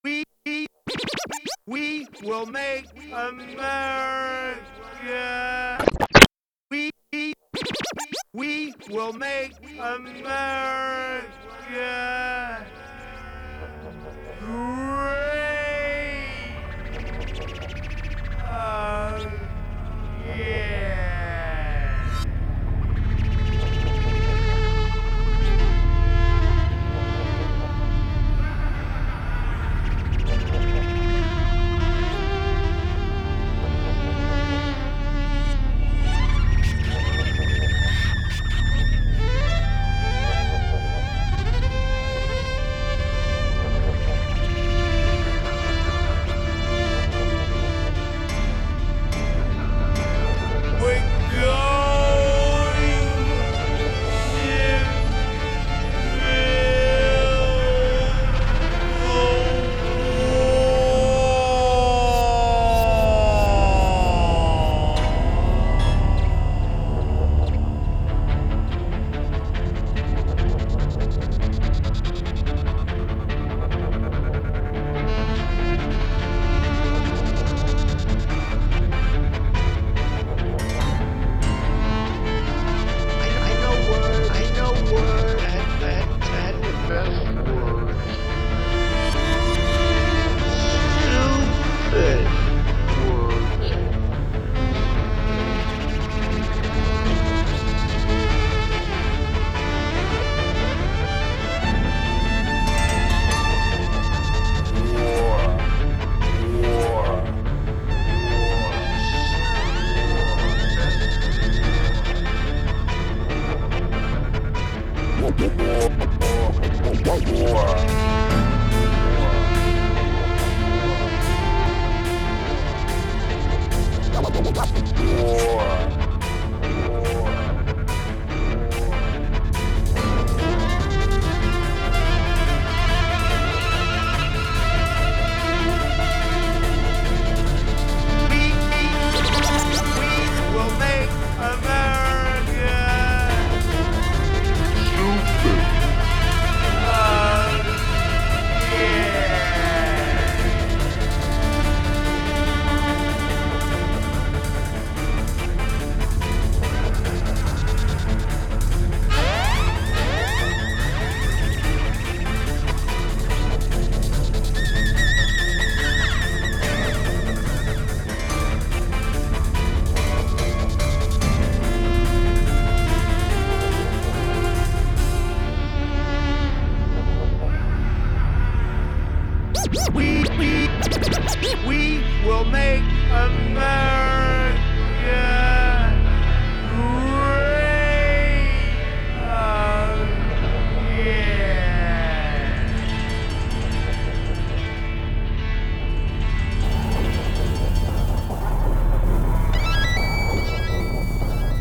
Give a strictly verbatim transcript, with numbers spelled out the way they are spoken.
We, we will make America. We, we will make America great again. We're going I know words, I know words, and, and, and the best words. Stupid words. War, war, We, we will make America stupid again. We, we, we will make America